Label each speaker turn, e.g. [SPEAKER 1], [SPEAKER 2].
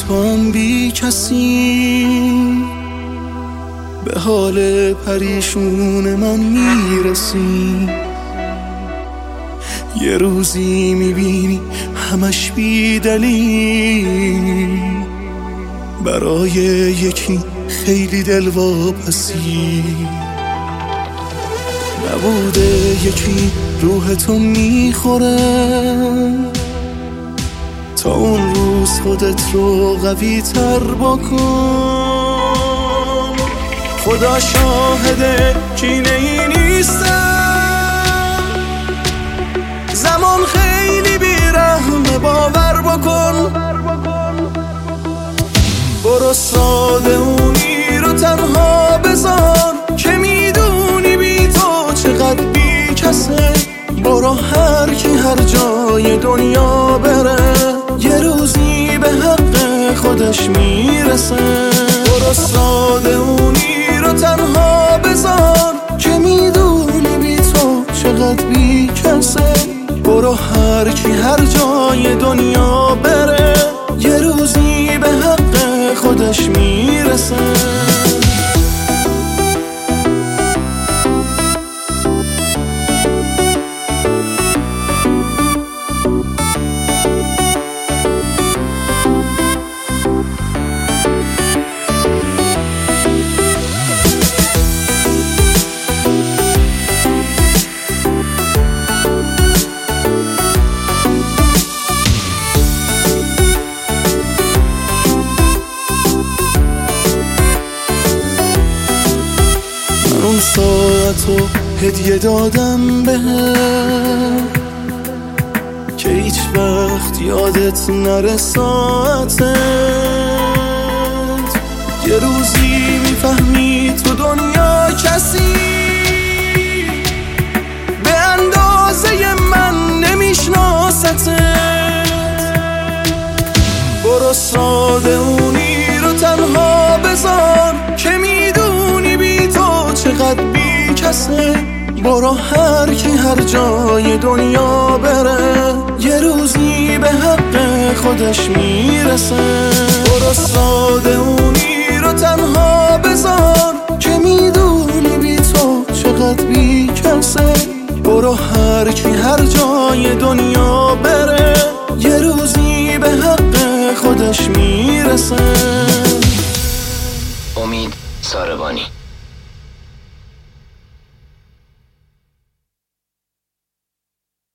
[SPEAKER 1] تو هم بی کسی به حال پریشون من میرسی. یه روزی میبینی همش بی دلیل، برای یکی خیلی دلواپسی. نبوده یکی روح تو میخوره، تا اون روز خودت رو قوی تر بکن. خدا شاهده کینه ای نیستم، زمان خیلی بیرحمه باور بکن. برو ساده اونی رو تنها بذار که میدونی بی تو چقدر بی کسه. برو هر کی هر جای دنیا بره، یه روزی به حق خودش میرسه. برو ساده اونی رو تنها بذار که میدونی بی تو چقدر بی کسه. برو هر کی هر جای دنیا بره، یه روزی به حق خودش میرسه. اون ساعتو هدیه دادم بهت که هیچ وقت یادت نره ساعتت. یه روزی میفهمی تو دنیا کسی به اندازه من نمیشناستت. برو ساده اونی رو تنها بذار که میدونی بی تو چقدر بی کسه. برو هر کی هر جای دنیا بره، یه روزی به حق خودش میرسه. برو ساده اونی رو تنها بذار که میدونی بی تو چقدر بی کسه. برو هر کی هر جای دنیا بره، یه روزی به حق خودش میرسه.
[SPEAKER 2] امید ساربانی.